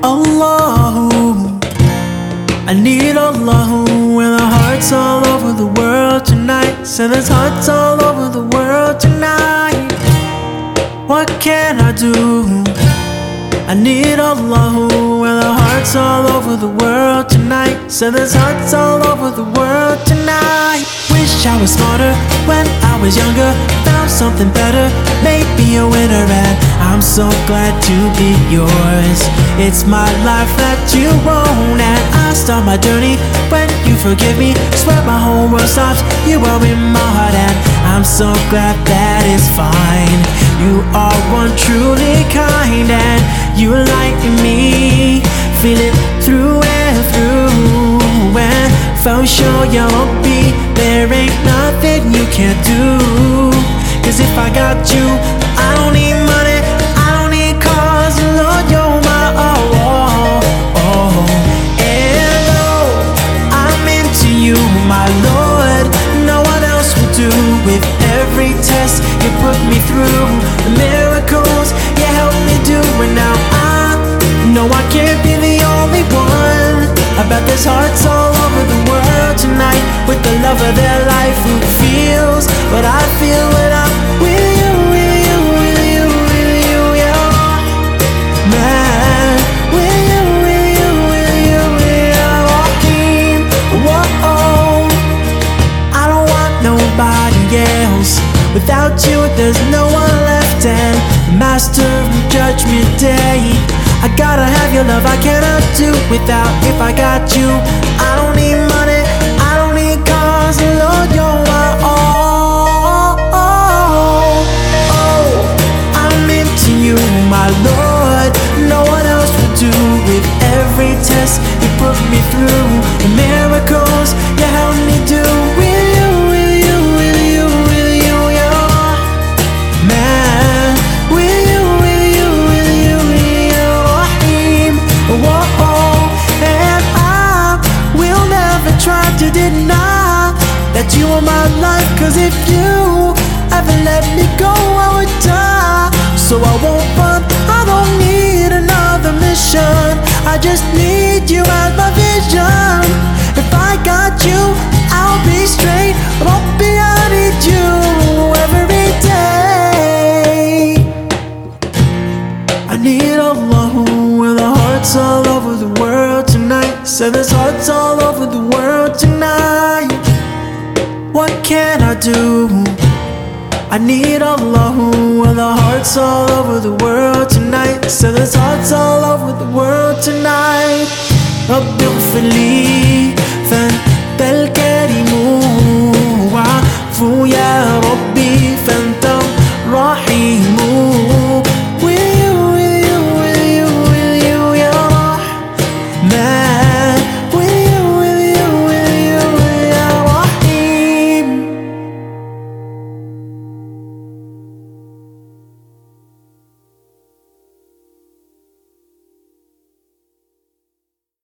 Allahu, I need Allahu. And the hearts all over the world tonight. So there's hearts all over the world tonight. What can I do? I need Allahu. And the hearts all over the world tonight. So there's hearts all over the world tonight. Wish I was smarter when I was younger. Found something better, maybe a winner. And I'm so glad to be yours. It's my life that you own. And I start my journey when you forgive me. Swear my whole world stops, you are in my heart. And I'm so glad that it's fine. You are one truly kind. And you lighten me, feel it through and through. And for sure you'll be, there ain't nothing you can't do. Cause if I got you, I don't need money, I don't need cars. Lord, you're my And oh, I'm into you, my Lord. No one else will do. With every test you put me through, the miracles you help me do. And now I know I can't be the only one. I bet there's hearts all over the world tonight with the love of their life who feels what I feel when I'm with you, with you, with you, with you, yeah. Man, with you, with you, with you, with you. Walking, whoa, I don't want nobody else. Without you, there's no one left. And the master of judgment day, I gotta have your love, I cannot do without. If I got you, I don't need money, I don't need cars. Lord, you're my I'm into you, my Lord. No one else will do. With every test you put me through, the miracles you help me do. With you, with you, with you, with you, yeah. Man, with you, with you, with you, with you. Whoa, and I will never try to deny that you are my life. Cause if you ever let me go, I would die. So I won't run, I don't need another mission. I just need you as my vision. If I got you, I'll be straight. But I need you every day. I need Allahu. And the hearts all over the world tonight. So there's hearts all over the world tonight. What can I do? I need Allahu. And the hearts all over the world tonight. So there's hearts all over the world tonight. Rabbi fili, fan